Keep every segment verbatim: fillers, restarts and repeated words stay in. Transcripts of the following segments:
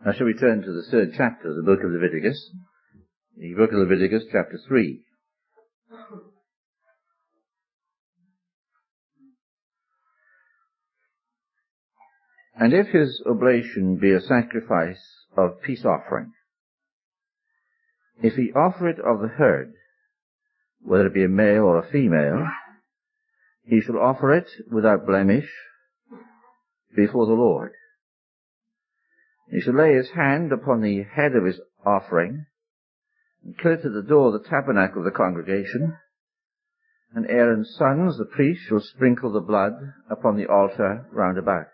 Now shall we turn to the third chapter of the book of Leviticus, the book of Leviticus chapter three. And if his oblation be a sacrifice of peace offering, if he offer it of the herd, whether it be a male or a female, he shall offer it without blemish before the Lord. He shall lay his hand upon the head of his offering, and kill it at the door of the tabernacle of the congregation, and Aaron's sons, the priests, shall sprinkle the blood upon the altar round about.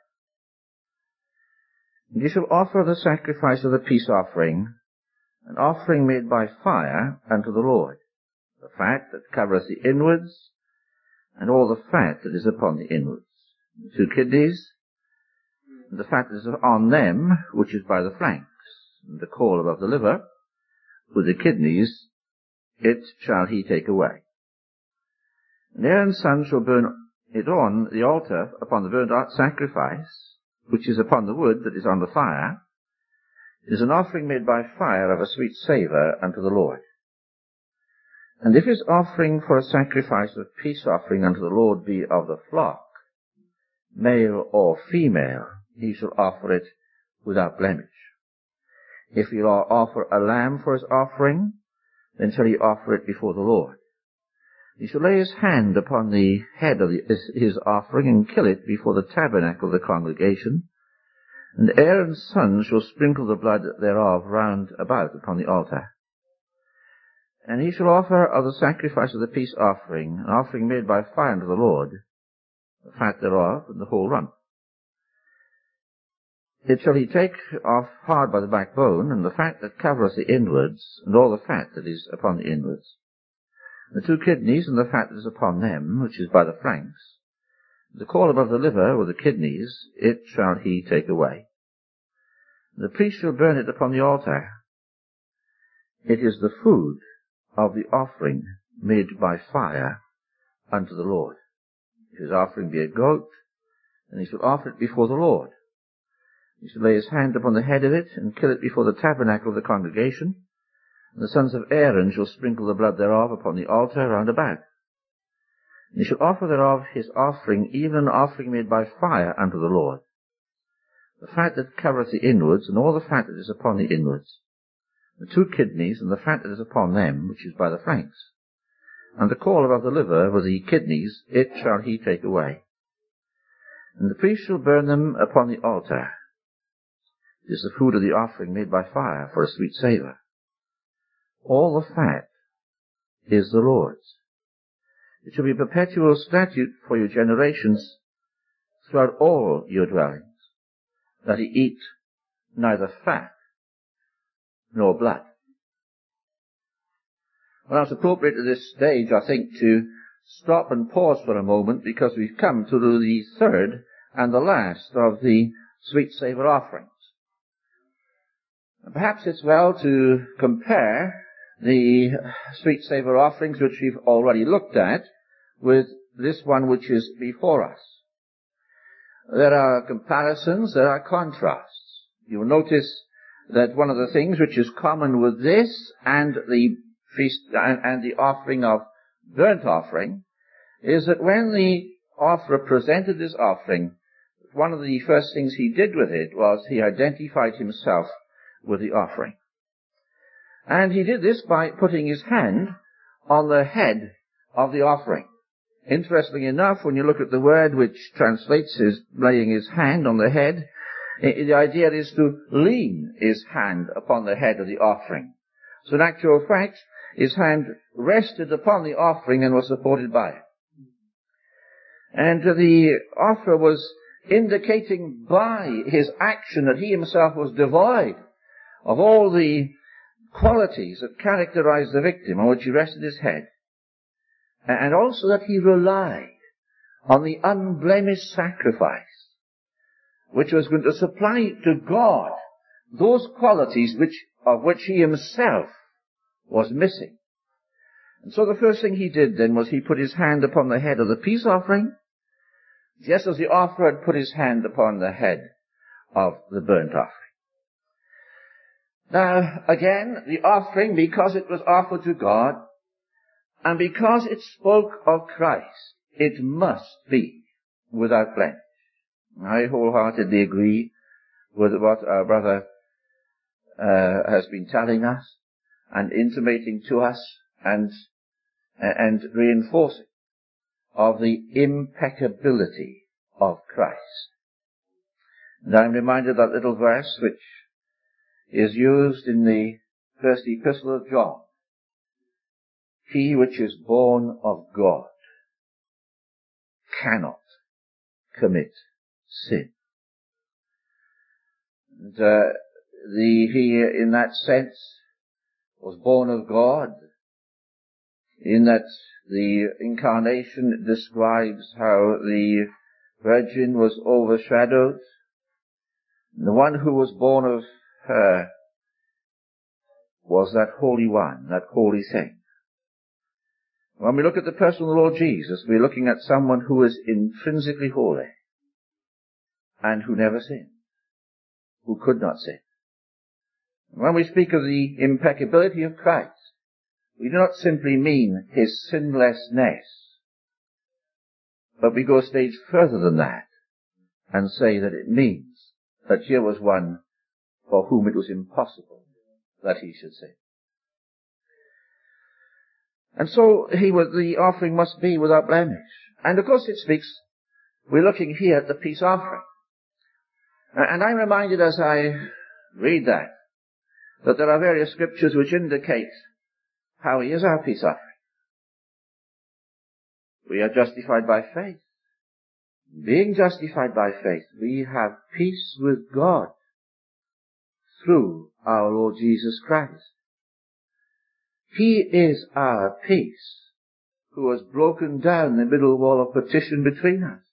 And he shall offer the sacrifice of the peace offering, an offering made by fire unto the Lord, the fat that covereth the inwards, and all the fat that is upon the inwards, the two kidneys, and the fat that is on them, which is by the flanks, and the caul above the liver, with the kidneys, it shall he take away. And Aaron's son shall burn it on the altar upon the burnt sacrifice, which is upon the wood that is on the fire. It is an offering made by fire of a sweet savour unto the Lord. And if his offering for a sacrifice of peace offering unto the Lord be of the flock, male or female, he shall offer it without blemish. If he offer a lamb for his offering, then shall he offer it before the Lord. He shall lay his hand upon the head of the, his offering and kill it before the tabernacle of the congregation, and Aaron's sons shall sprinkle the blood thereof round about upon the altar. And he shall offer of the sacrifice of the peace offering, an offering made by fire unto the Lord, the fat thereof and the whole rump. It shall he take off hard by the backbone, and the fat that covereth the inwards, and all the fat that is upon the inwards, the two kidneys, and the fat that is upon them, which is by the flanks, the caul above the liver, with the kidneys, it shall he take away. The priest shall burn it upon the altar. It is the food of the offering made by fire unto the Lord. If his offering be a goat, then he shall offer it before the Lord. He shall lay his hand upon the head of it, and kill it before the tabernacle of the congregation, and the sons of Aaron shall sprinkle the blood thereof upon the altar round about. And he shall offer thereof his offering, even an offering made by fire unto the Lord, the fat that covereth the inwards, and all the fat that is upon the inwards, the two kidneys, and the fat that is upon them, which is by the flanks, and the caul above the liver, with the kidneys, it shall he take away. And the priest shall burn them upon the altar. It is the food of the offering made by fire for a sweet savour. All the fat is the Lord's. It shall be a perpetual statute for your generations throughout all your dwellings, that he eat neither fat nor blood. Well, it's appropriate at this stage, I think, to stop and pause for a moment, because we've come to the third and the last of the sweet savour offerings. Perhaps it's well to compare the sweet savour offerings which we've already looked at with this one which is before us. There are comparisons, there are contrasts. You'll notice that one of the things which is common with this and the feast and, and the offering of burnt offering is that when the offerer presented this offering, one of the first things he did with it was he identified himself with the offering. And he did this by putting his hand on the head of the offering. Interestingly enough, when you look at the word which translates as laying his hand on the head, the idea is to lean his hand upon the head of the offering. So in actual fact, his hand rested upon the offering and was supported by it. And the offerer was indicating by his action that he himself was devoid of all the qualities that characterized the victim on which he rested his head, and also that he relied on the unblemished sacrifice, which was going to supply to God those qualities which, of which he himself was missing. And so the first thing he did then was he put his hand upon the head of the peace offering, just as the offerer had put his hand upon the head of the burnt offering. Now, again, the offering, because it was offered to God, and because it spoke of Christ, it must be without blemish. I wholeheartedly agree with what our brother uh, has been telling us and intimating to us and and reinforcing of the impeccability of Christ. And I'm reminded of that little verse which is used in the first epistle of John. He which is born of God cannot commit sin. And, uh, the, he, in that sense, was born of God, in that the incarnation describes how the Virgin was overshadowed. The one who was born of her was that Holy One, that holy thing. When we look at the person of the Lord Jesus, we're looking at someone who is intrinsically holy and who never sinned, who could not sin. When we speak of the impeccability of Christ, we do not simply mean his sinlessness, but we go a stage further than that and say that it means that here was one for whom it was impossible that he should sin. And so he was, the offering must be without blemish. And of course it speaks, we're looking here at the peace offering. And I'm reminded as I read that, that there are various scriptures which indicate how he is our peace offering. We are justified by faith. Being justified by faith, we have peace with God through our Lord Jesus Christ. He is our peace, who has broken down the middle wall of partition between us.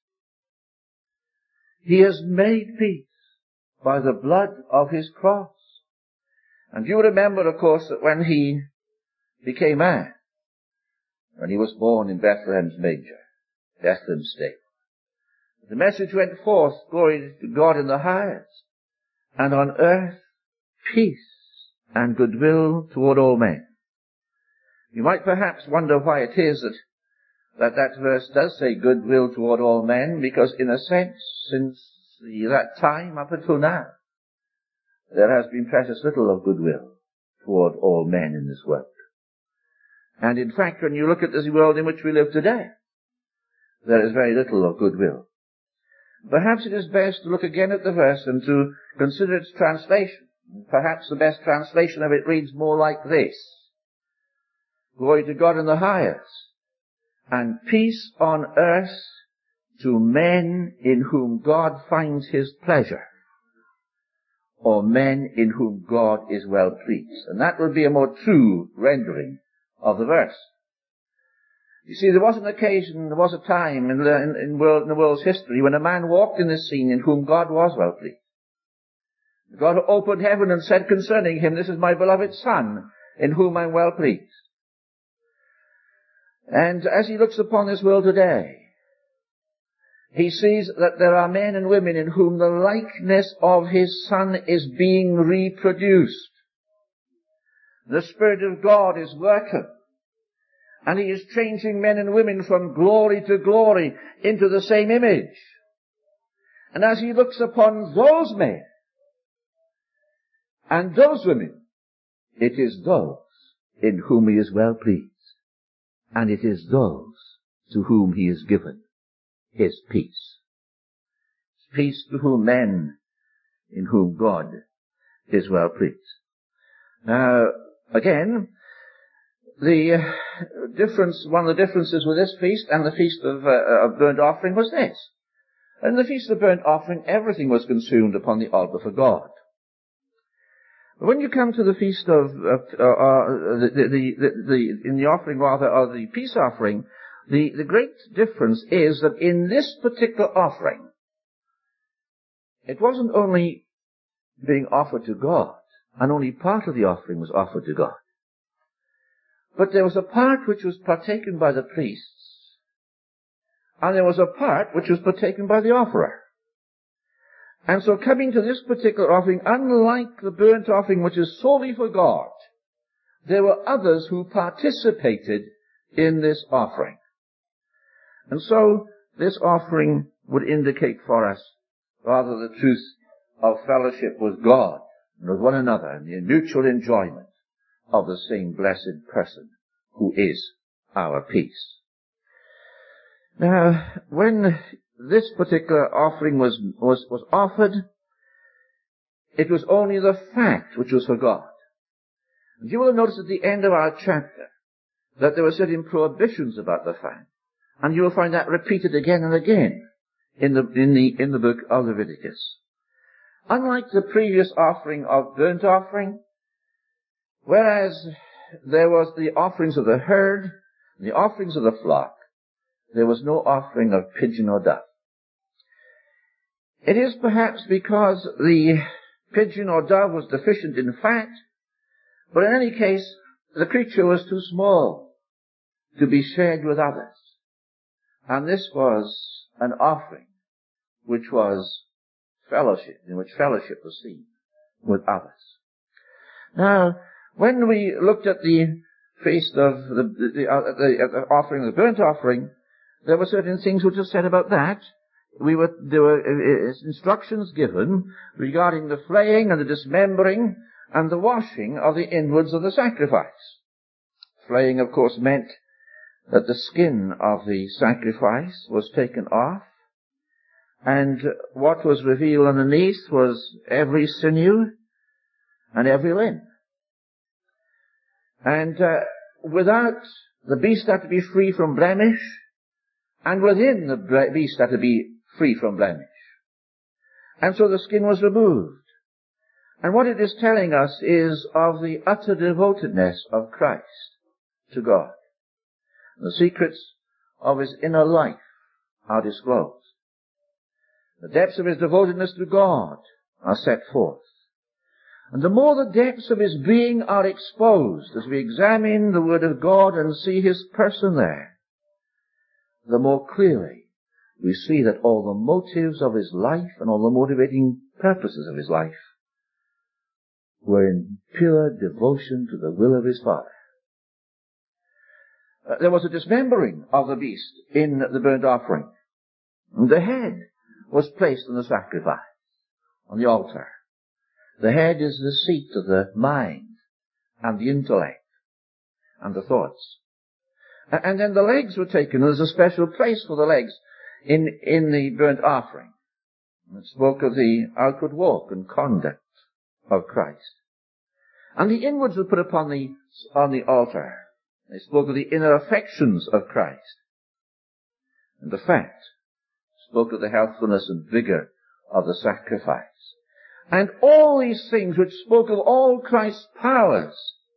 He has made peace by the blood of his cross. And you remember, of course, that when he became man, when he was born in Bethlehem's manger, Bethlehem's stable, the message went forth, glory to God in the highest, and on earth peace and goodwill toward all men. You might perhaps wonder why it is that that, that verse does say goodwill toward all men, because in a sense, since the, that time up until now, there has been precious little of goodwill toward all men in this world. And in fact, when you look at this world in which we live today, there is very little of goodwill. Perhaps it is best to look again at the verse and to consider its translation. Perhaps the best translation of it reads more like this: Glory to God in the highest, and peace on earth to men in whom God finds his pleasure, or men in whom God is well pleased. And that would be a more true rendering of the verse. You see, there was an occasion, there was a time in the, in, in, world, in the world's history when a man walked in this scene in whom God was well pleased. God opened heaven and said concerning him, "This is my beloved Son, in whom I am well pleased." And as he looks upon this world today, he sees that there are men and women in whom the likeness of his Son is being reproduced. The Spirit of God is working, and he is changing men and women from glory to glory into the same image. And as he looks upon those men and those women, it is those in whom he is well pleased. And it is those to whom he has given his peace. Peace to whom men in whom God is well pleased. Now, again, the uh, difference, one of the differences with this feast and the feast of, uh, of burnt offering was this. In the feast of burnt offering, everything was consumed upon the altar for God. But when you come to the feast of, uh, uh, the, the, the, the, in the offering rather, of the peace offering, the, the great difference is that in this particular offering, it wasn't only being offered to God, and only part of the offering was offered to God, but there was a part which was partaken by the priests, and there was a part which was partaken by the offerer. And so coming to this particular offering, unlike the burnt offering which is solely for God, there were others who participated in this offering. And so this offering would indicate for us rather the truth of fellowship with God and with one another and the mutual enjoyment of the same blessed person who is our peace. Now, when this particular offering was, was, was offered, it was only the fact which was for God. And you will have noticed at the end of our chapter that there were certain prohibitions about the fact. And you will find that repeated again and again in the, in the, in the book of Leviticus. Unlike the previous offering of burnt offering, whereas there was the offerings of the herd, the offerings of the flock, there was no offering of pigeon or dove. It is perhaps because the pigeon or dove was deficient in fat, but in any case, the creature was too small to be shared with others. And this was an offering which was fellowship, in which fellowship was seen with others. Now, when we looked at the feast of the, the, the, uh, the, uh, the offering, the burnt offering, there were certain things which were said about that. We were, there were uh, instructions given regarding the flaying and the dismembering and the washing of the inwards of the sacrifice. Flaying, of course, meant that the skin of the sacrifice was taken off, and what was revealed underneath was every sinew and every limb. And uh, without, the beast had to be free from blemish, and within the beast had to be free from blemish. And so the skin was removed. And what it is telling us is of the utter devotedness of Christ to God. The secrets of his inner life are disclosed. The depths of his devotedness to God are set forth. And the more the depths of his being are exposed as we examine the Word of God and see his person there, the more clearly we see that all the motives of his life and all the motivating purposes of his life were in pure devotion to the will of his Father. Uh, there was a dismembering of the beast in the burnt offering. The head was placed on the sacrifice, on the altar. The head is the seat of the mind and the intellect and the thoughts. And then the legs were taken. There's a special place for the legs in, in the burnt offering. It spoke of the outward walk and conduct of Christ. And the inwards were put upon the, on the altar. They spoke of the inner affections of Christ. And the fat spoke of the healthfulness and vigor of the sacrifice. And all these things which spoke of all Christ's powers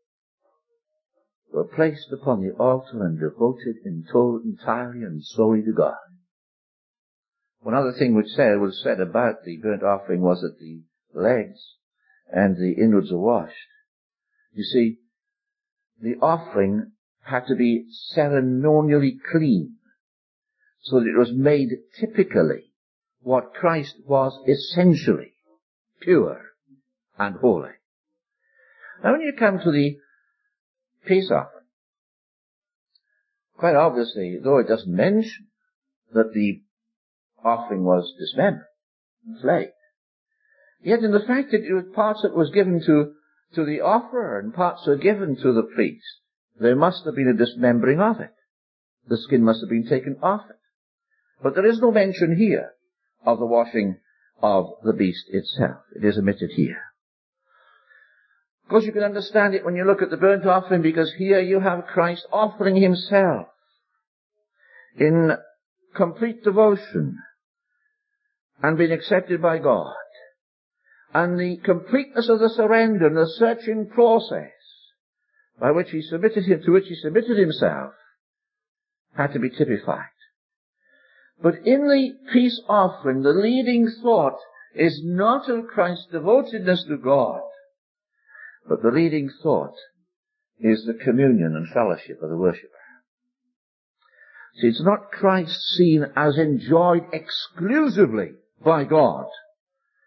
were placed upon the altar and devoted in total, entirely and solely to God. One other thing which said, was said about the burnt offering was that the legs and the inwards were washed. You see, the offering had to be ceremonially clean, so that it was made typically what Christ was essentially, pure and holy. Now when you come to the peace offering, quite obviously, though it doesn't mention that the offering was dismembered and flayed, yet in the fact that it was parts that was given to, to the offerer and parts were given to the priest, there must have been a dismembering of it. The skin must have been taken off it. But there is no mention here of the washing of the beast itself. It is omitted here. Of course, you can understand it when you look at the burnt offering, because here you have Christ offering himself in complete devotion and being accepted by God. And the completeness of the surrender and the searching process by which he submitted him, to which he submitted himself, had to be typified. But in the peace offering, the leading thought is not of Christ's devotedness to God, but the leading thought is the communion and fellowship of the worshipper. See, it's not Christ seen as enjoyed exclusively by God,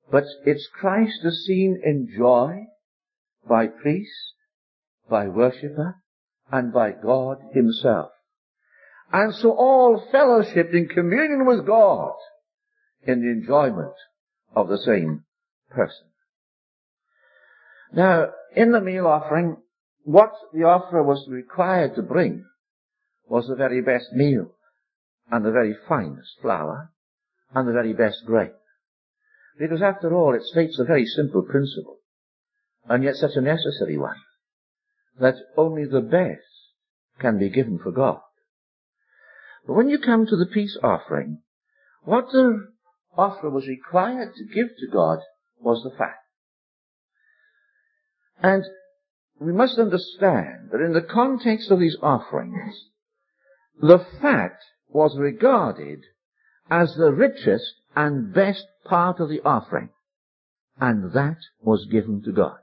but it's Christ is seen in joy by priest, by worshipper, and by God himself. And so all fellowship in communion with God in the enjoyment of the same person. Now, in the meal offering, what the offerer was required to bring was the very best meal, and the very finest flour, and the very best grain. Because after all, it states a very simple principle, and yet such a necessary one, that only the best can be given for God. But when you come to the peace offering, what the offerer was required to give to God was the fat. And we must understand that in the context of these offerings, the fat was regarded as the richest and best part of the offering, and that was given to God.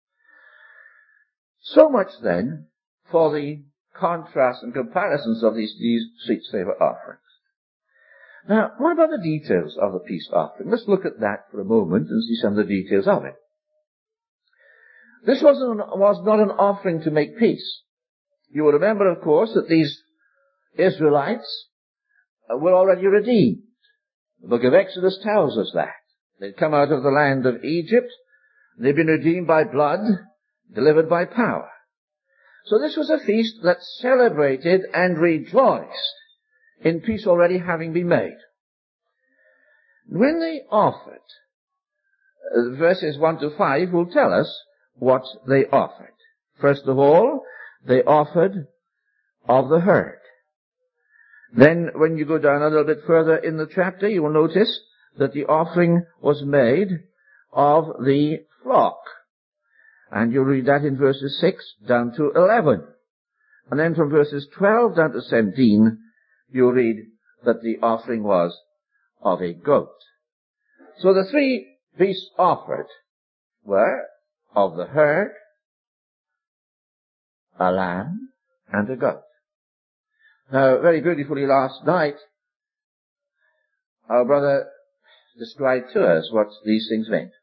So much then for the contrasts and comparisons of these, these sweet savor offerings. Now, what about the details of the peace offering? Let's look at that for a moment and see some of the details of it. This wasn't, was not an offering to make peace. You will remember, of course, that these Israelites were already redeemed. The book of Exodus tells us that. They'd come out of the land of Egypt. They'd been redeemed by blood, delivered by power. So this was a feast that celebrated and rejoiced in peace already having been made. When they offered, uh, verses one to five will tell us what they offered. First of all, they offered of the herd. Then, when you go down a little bit further in the chapter, you will notice that the offering was made of the flock. And you'll read that in verses six down to eleven. And then from verses twelve down to seventeen, you'll read that the offering was of a goat. So the three beasts offered were of the herd, a lamb, and a goat. Now, very beautifully last night, our brother described to us what these things meant.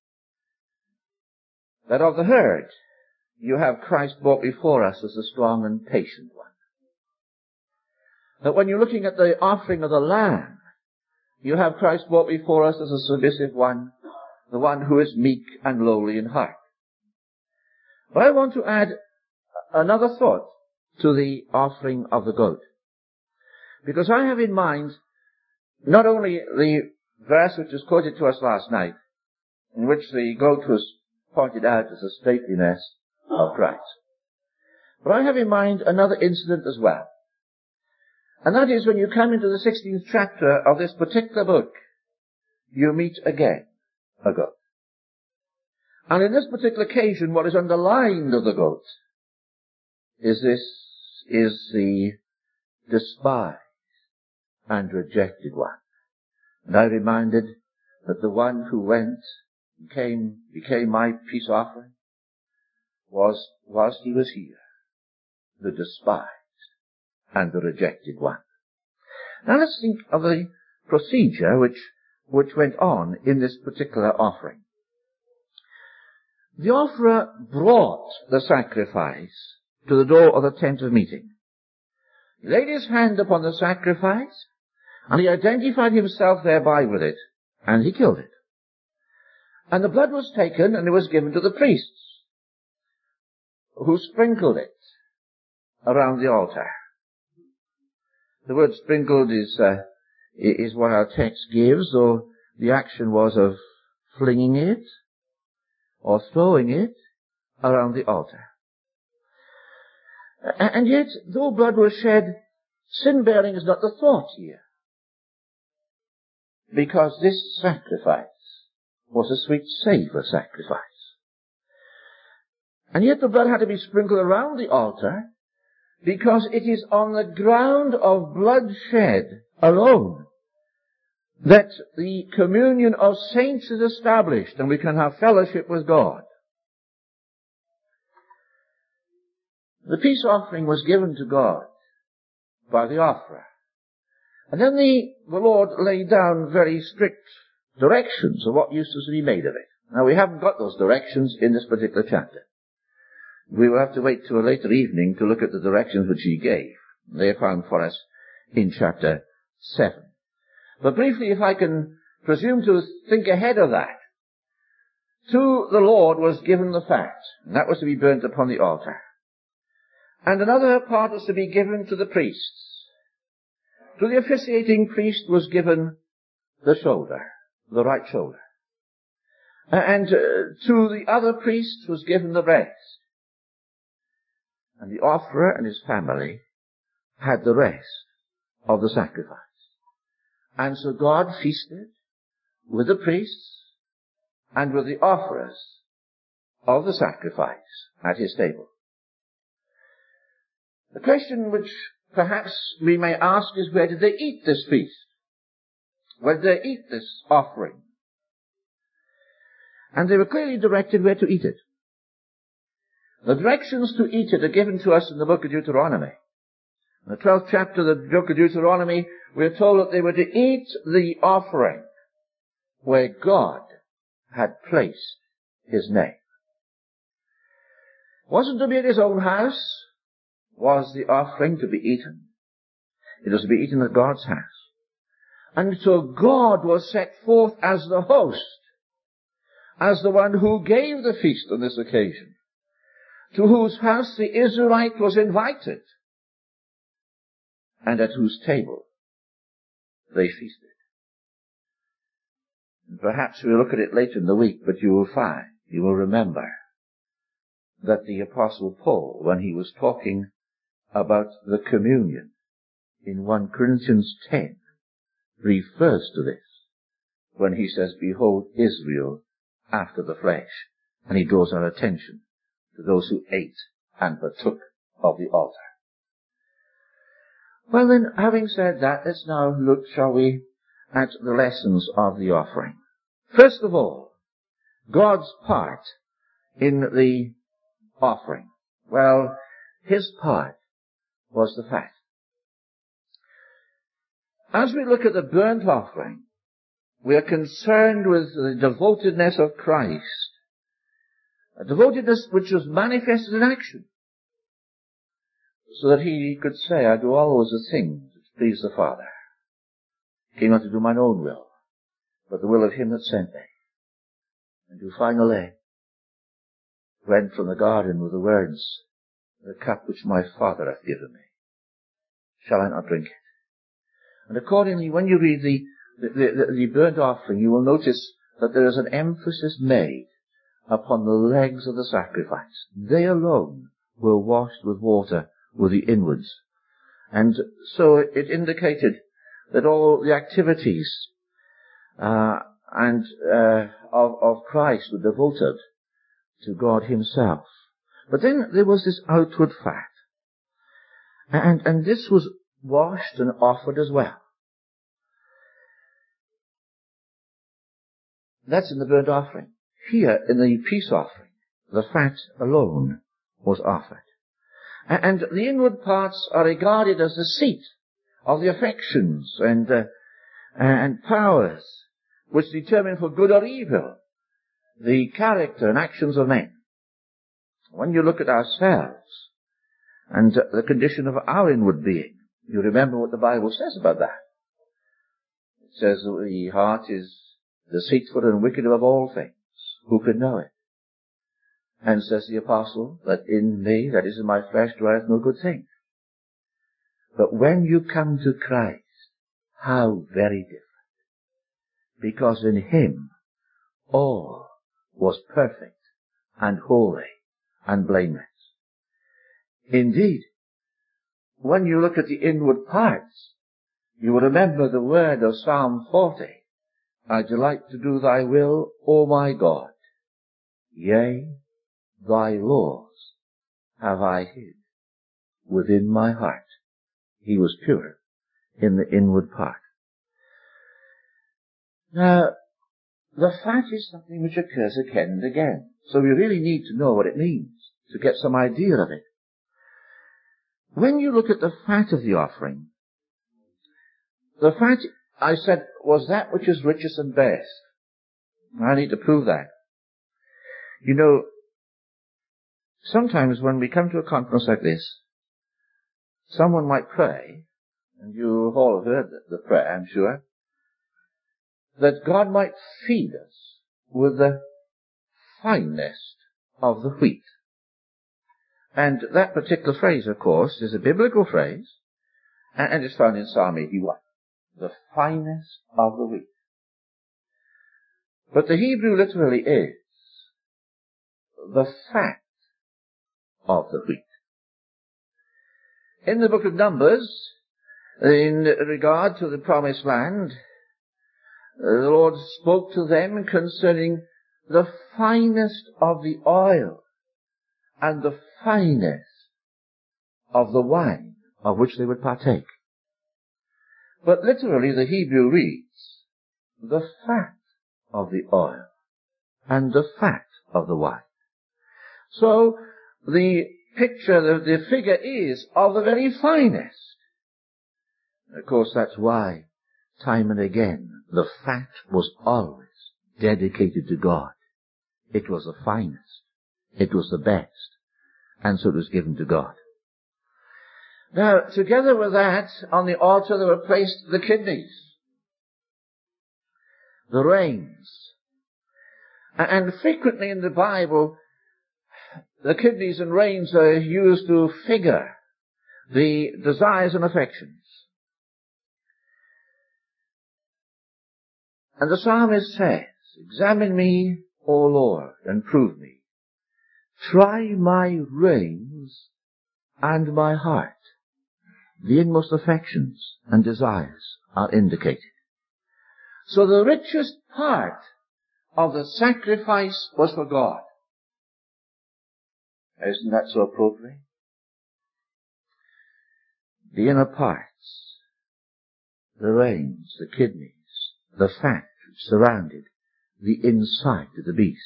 That of the herd, you have Christ brought before us as the strong and patient one. That when you're looking at the offering of the lamb, you have Christ brought before us as a submissive one, the one who is meek and lowly in heart. But I want to add another thought to the offering of the goat. Because I have in mind not only the verse which was quoted to us last night, in which the goat was pointed out as the stateliness of Christ, but I have in mind another incident as well. And that is when you come into the sixteenth chapter of this particular book, you meet again a goat. And in this particular occasion, what is underlined of the goat is this, is the despised and rejected one. And I reminded that the one who went and came, became my peace offering was, whilst he was here, the despised and the rejected one. Now let's think of the procedure which, which went on in this particular offering. The offerer brought the sacrifice to the door of the tent of meeting. He laid his hand upon the sacrifice, and he identified himself thereby with it, and he killed it. And the blood was taken, and it was given to the priests, who sprinkled it around the altar. The word sprinkled is, uh, is what our text gives, or the action was of flinging it, or throwing it around the altar. And yet, though blood was shed, sin-bearing is not the thought here. Because this sacrifice was a sweet savour sacrifice. And yet the blood had to be sprinkled around the altar, because it is on the ground of bloodshed alone that the communion of saints is established, and we can have fellowship with God. The peace offering was given to God by the offerer. And then the, the Lord laid down very strict directions of what used to be made of it. Now, we haven't got those directions in this particular chapter. We will have to wait till a later evening to look at the directions which he gave. They are found for us in chapter seven. But briefly, if I can presume to think ahead of that, to the Lord was given the fat, and that was to be burnt upon the altar. And another part was to be given to the priests. To the officiating priest was given the shoulder, the right shoulder. And uh, to the other priest was given the breast. And the offerer and his family had the rest of the sacrifice. And so God feasted with the priests and with the offerers of the sacrifice at his table. The question which perhaps we may ask is, where did they eat this feast? Where did they eat this offering? And they were clearly directed where to eat it. The directions to eat it are given to us in the book of Deuteronomy. In the twelfth chapter of the book of Deuteronomy, we are told that they were to eat the offering where God had placed his name. Wasn't to be at his own house. Was the offering to be eaten? It was to be eaten at God's house. And so God was set forth as the host, as the one who gave the feast on this occasion, to whose house the Israelite was invited, and at whose table they feasted. And perhaps we'll look at it later in the week, but you will find, you will remember, that the Apostle Paul, when he was talking about the communion in First Corinthians ten, refers to this when he says, behold Israel after the flesh. And he draws our attention to those who ate and partook of the altar. Well then, having said that, let's now look, shall we, at the lessons of the offering. First of all, God's part in the offering. Well, his part was the fat. As we look at the burnt offering, we are concerned with the devotedness of Christ, a devotedness which was manifested in action, so that he could say, I do always the things which please the Father. I came not to do mine own will, but the will of him that sent me. And who finally went from the garden with the words, the cup which my Father hath given me, shall I not drink it? And accordingly, when you read the, the, the, the burnt offering, you will notice that there is an emphasis made upon the legs of the sacrifice. They alone were washed with water with the inwards. And so it indicated that all the activities uh, and uh, of, of Christ were devoted to God himself. But then there was this outward fat. And, and this was washed and offered as well. That's in the burnt offering. Here, in the peace offering, the fat alone was offered. And the inward parts are regarded as the seat of the affections and, uh, and powers which determine for good or evil the character and actions of men. When you look at ourselves and the condition of our inward being, you remember what the Bible says about that. It says that the heart is deceitful and wicked above all things. Who can know it? And says the apostle, that in me, that is in my flesh, dwelleth no good thing. But when you come to Christ, how very different. Because in him, all was perfect and holy and blameless. Indeed, when you look at the inward parts, you will remember the word of Psalm forty. I delight to do thy will, O my God. Yea, thy laws have I hid within my heart. He was pure in the inward part. Now, the fat is something which occurs again and again. So we really need to know what it means to get some idea of it. When you look at the fat of the offering, the fat I said, was that which is richest and best. I need to prove that. You know, sometimes when we come to a conference like this, someone might pray, and you all have heard the prayer, I'm sure, that God might feed us with the finest of the wheat. And that particular phrase, of course, is a biblical phrase, and it's found in Psalm eighty-one. The finest of the wheat. But the Hebrew literally is the fat of the wheat. In the book of Numbers, in regard to the promised land, the Lord spoke to them concerning the finest of the oil and the finest of the wine of which they would partake. But literally the Hebrew reads, the fat of the oil and the fat of the wine. So the picture, the, the figure is of the very finest. Of course, that's why, time and again, the fat was always dedicated to God. It was the finest. It was the best. And so it was given to God. Now, together with that, on the altar there were placed the kidneys, the reins. And frequently in the Bible, the kidneys and reins are used to figure the desires and affections. And the psalmist says, examine me, O Lord, and prove me. Try my reins and my heart. The inmost affections and desires are indicated. So the richest part of the sacrifice was for God. Isn't that so appropriate? The inner parts, the reins, the kidneys, the fat which surrounded the inside of the beast.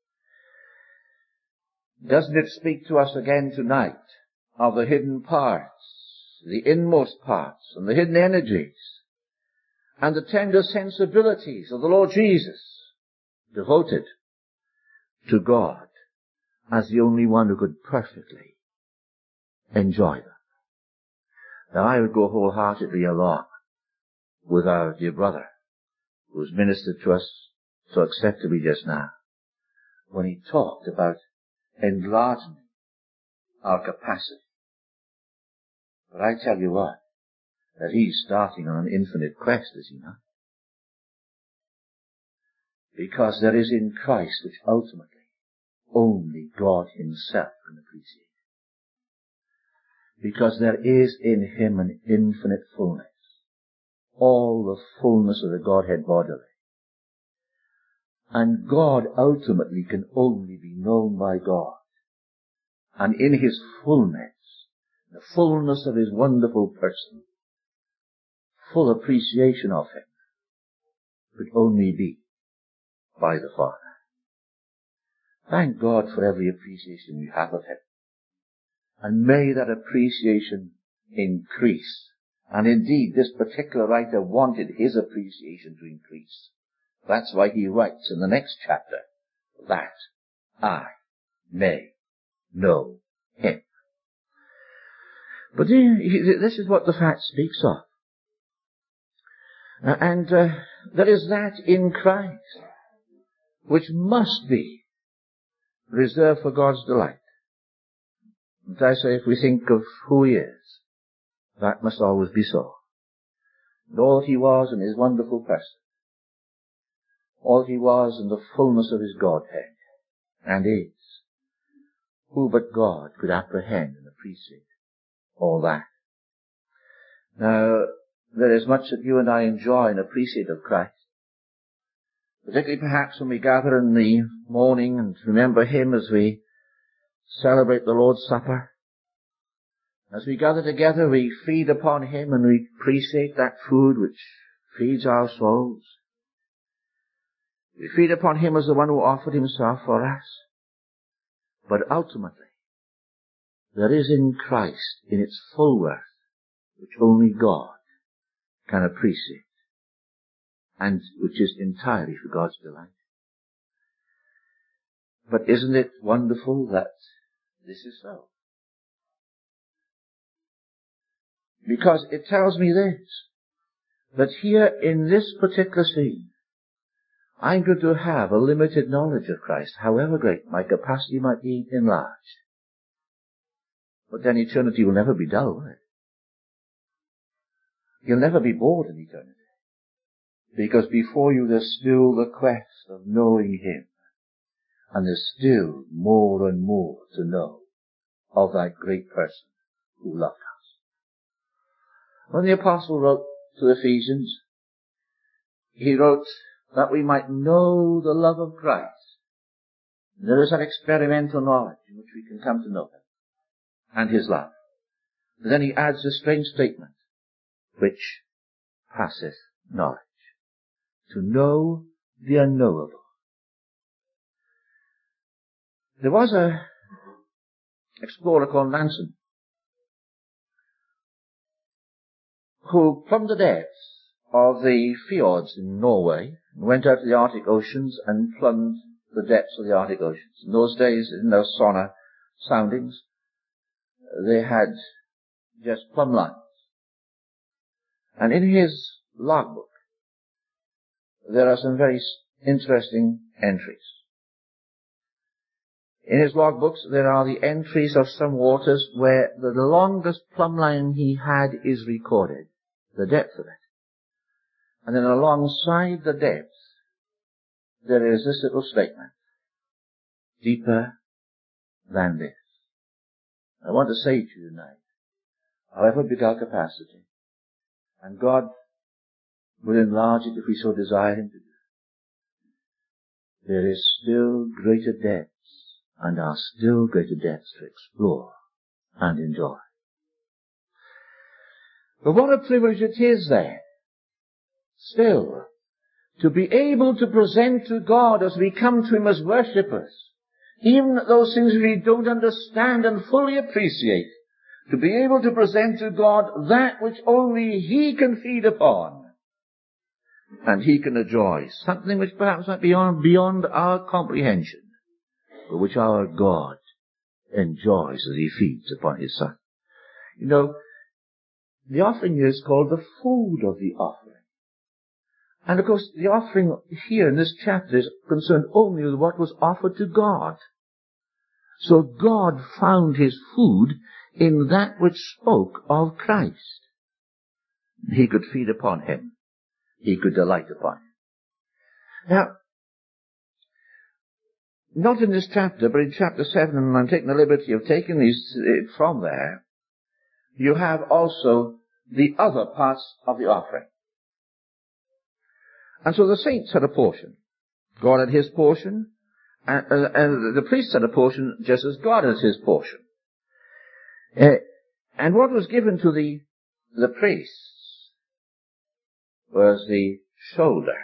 Doesn't it speak to us again tonight of the hidden parts, the inmost parts, and the hidden energies, and the tender sensibilities of the Lord Jesus, devoted to God as the only one who could perfectly enjoy them? Now, I would go wholeheartedly along with our dear brother, who was ministered to us so acceptably just now, when he talked about enlarging our capacity. But I tell you what, that he's starting on an infinite quest, is he not? Because there is in Christ, which ultimately only God himself can appreciate. Because there is in him an infinite fullness, all the fullness of the Godhead bodily. And God ultimately can only be known by God. And in his fullness, the fullness of his wonderful person, full appreciation of him, could only be by the Father. Thank God for every appreciation we have of him. And may that appreciation increase. And indeed, this particular writer wanted his appreciation to increase. That's why he writes in the next chapter, that I may know him. But this is what the fact speaks of. And uh, there is that in Christ which must be reserved for God's delight. And I say, if we think of who he is, that must always be so. And all he was in his wonderful person, all he was in the fullness of his Godhead, and is, who but God could apprehend and appreciate all that? Now, there is much that you and I enjoy and appreciate of Christ. Particularly perhaps when we gather in the morning and remember him as we celebrate the Lord's Supper. As we gather together, we feed upon him and we appreciate that food which feeds our souls. We feed upon him as the one who offered himself for us. But ultimately, there is in Christ, in its full worth, which only God can appreciate. and which is entirely for God's delight. But isn't it wonderful that this is so? Because it tells me this, that here in this particular scene, I'm going to have a limited knowledge of Christ, however great my capacity might be enlarged. But then eternity will never be dull, will it? You'll never be bored in eternity. Because before you there's still the quest of knowing Him. And there's still more and more to know of that great person who loved us. When the apostle wrote to Ephesians, he wrote that we might know the love of Christ. There is that experimental knowledge in which we can come to know Him and His love. But then he adds a strange statement, which passeth knowledge. To know the unknowable. There was a explorer called Nansen who plumbed the depths of the fjords in Norway, went out to the Arctic Oceans and plumbed the depths of the Arctic Oceans. In those days, in those sonar soundings, they had just plumb lines. And in his logbook, there are some very interesting entries. In his logbooks, there are the entries of some waters where the longest plumb line he had is recorded, the depth of it. And then alongside the depth, there is this little statement, deeper than this. I want to say to you tonight, however big our capacity, and God will enlarge it if we so desire Him to do, there is still greater depths, and are still greater depths to explore and enjoy. But what a privilege it is then, still, to be able to present to God as we come to Him as worshippers, even those things we don't understand and fully appreciate, to be able to present to God that which only He can feed upon, and He can enjoy, something which perhaps might be beyond, beyond our comprehension, but which our God enjoys as He feeds upon His Son. You know, the offering is called the food of the offering. And of course, the offering here in this chapter is concerned only with what was offered to God. So God found His food in that which spoke of Christ. He could feed upon Him. He could delight upon Him. Now, not in this chapter, but in chapter seven, and I'm taking the liberty of taking these from there, you have also the other parts of the offering. And so the saints had a portion. God had His portion, and, uh, and the priests had a portion just as God has His portion. Uh, and what was given to the, the priests was the shoulder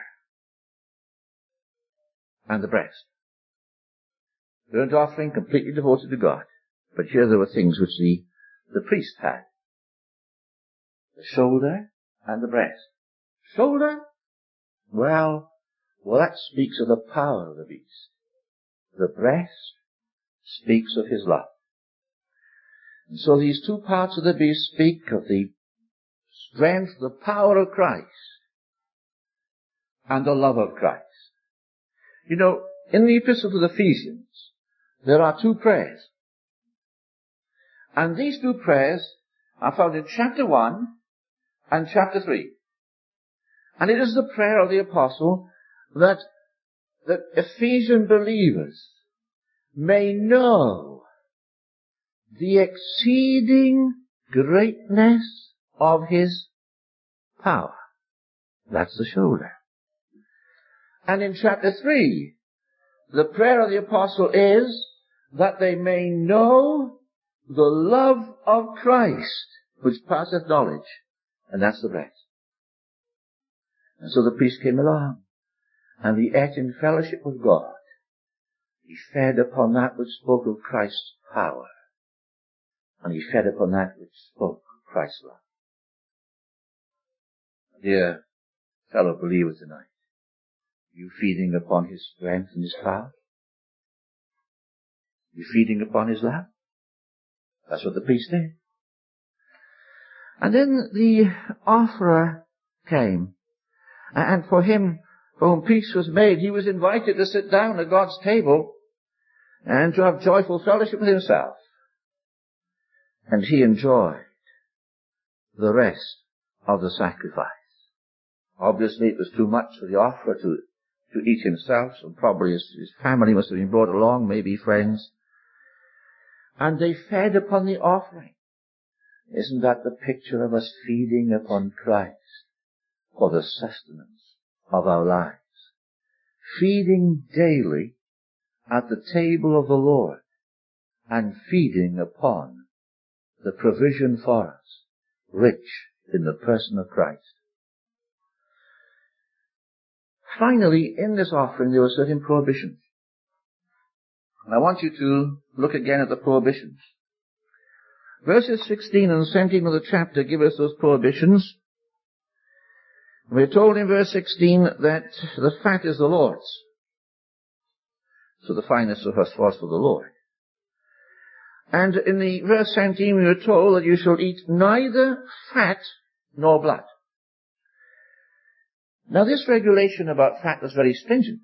and the breast. Burnt offering completely devoted to God. But here there were things which the, the priest had. The shoulder and the breast. Shoulder? Well, well that speaks of the power of the beast. The breast speaks of His love. And so these two parts of the beast speak of the strength, the power of Christ, and the love of Christ. You know, in the Epistle to the Ephesians, there are two prayers. And these two prayers are found in chapter one and chapter three. And it is the prayer of the apostle that the Ephesian believers may know the exceeding greatness of His power. That's the shoulder. And in chapter three, the prayer of the apostle is that they may know the love of Christ, which passeth knowledge. And that's the breast. And so the priest came along, and he ate in fellowship with God. He fed upon that which spoke of Christ's power, and he fed upon that which spoke of Christ's love. Dear fellow believer tonight? You feeding upon his strength and his power? You feeding upon his love? That's what the priest did. And then the offerer came. And for him, for whom peace was made, he was invited to sit down at God's table and to have joyful fellowship with himself. And he enjoyed the rest of the sacrifice. Obviously it was too much for the offerer to, to eat himself, so probably his, his family must have been brought along, maybe friends. And they fed upon the offering. Isn't that the picture of us feeding upon Christ for the sustenance of our lives? Feeding daily at the table of the Lord and feeding upon the provision for us, rich in the person of Christ. Finally, in this offering there were certain prohibitions. And I want you to look again at the prohibitions. Verses sixteen and seventeen of the chapter give us those prohibitions. We're told in verse sixteen that the fat is the Lord's. So the finest of us was for the Lord. And in the verse seventeen we were told that you shall eat neither fat nor blood. Now this regulation about fat was very stringent.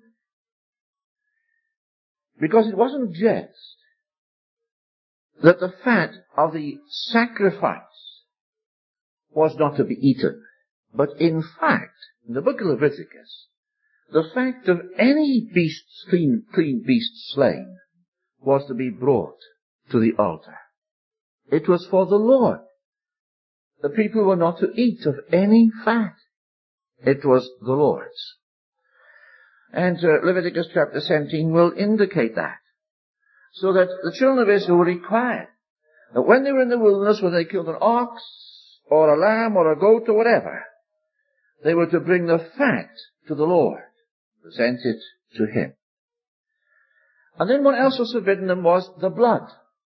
Because it wasn't just that the fat of the sacrifice was not to be eaten, but in fact, in the book of Leviticus, the fact of any beast, clean, clean beast slain was to be brought to the altar. It was for the Lord. The people were not to eat of any fat. It was the Lord's. And uh, Leviticus chapter seventeen will indicate that. So that the children of Israel were required that when they were in the wilderness, when they killed an ox or a lamb or a goat or whatever, they were to bring the fat to the Lord, present it to Him. And then what else was forbidden them was the blood.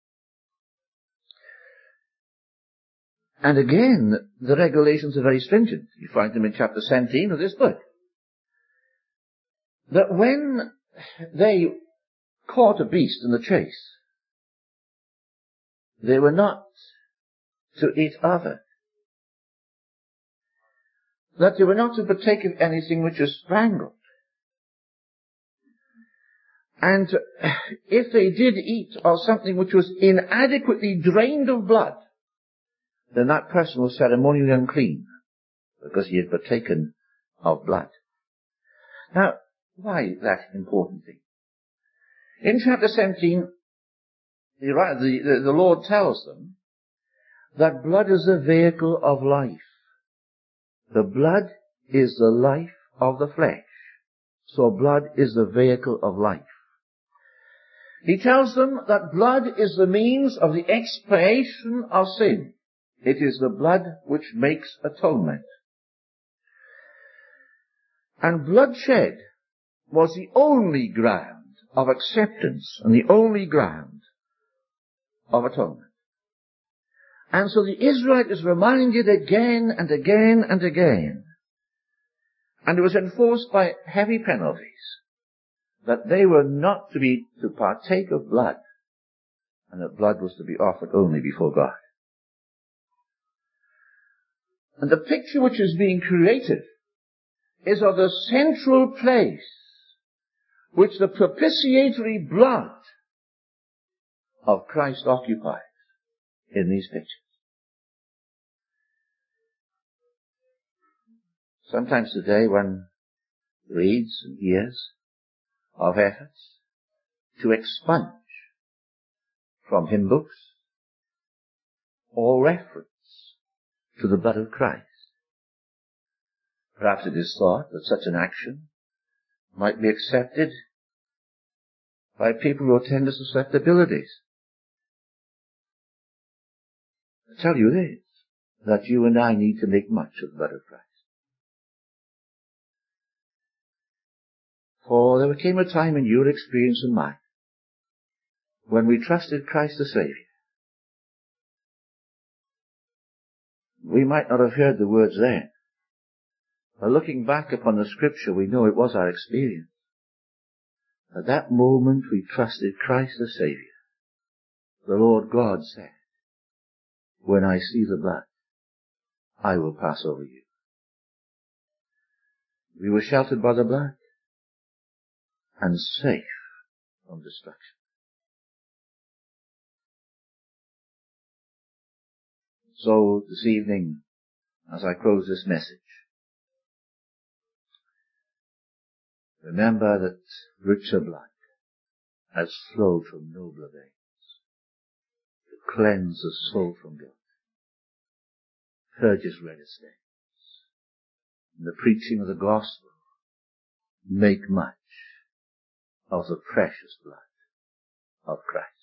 And again, the regulations are very stringent. You find them in chapter seventeen of this book. That when they caught a beast in the chase, they were not to eat of it. That they were not to partake of anything which is strangled. And if they did eat of something which was inadequately drained of blood, then that person was ceremonially unclean, because he had partaken of blood. Now, why that important thing? In chapter seventeen, the, the, the Lord tells them that blood is the vehicle of life. The blood is the life of the flesh. So blood is the vehicle of life. He tells them that blood is the means of the expiation of sin. It is the blood which makes atonement. And bloodshed was the only ground of acceptance and the only ground of atonement. And so the Israelite is reminded again and again and again, and it was enforced by heavy penalties, that they were not to be to partake of blood, and that blood was to be offered only before God. And the picture which is being created is of the central place which the propitiatory blood of Christ occupies in these pictures. Sometimes today one reads and hears of efforts to expunge from hymn books all reference to the blood of Christ. Perhaps it is thought that such an action might be accepted by people who have tender susceptibilities. I tell you this, that you and I need to make much of the blood of Christ. For there came a time in your experience and mine when we trusted Christ the Savior. We might not have heard the words then, But looking back upon the scripture, we know it was our experience. At that moment we trusted Christ the Saviour. The Lord God said, when I see the blood, I will pass over you. We were sheltered by the blood and safe from destruction. So this evening, as I close this message, remember that richer blood has flowed from nobler veins to cleanse the soul from guilt, purges red stains. In the preaching of the gospel, make much of the precious blood of Christ.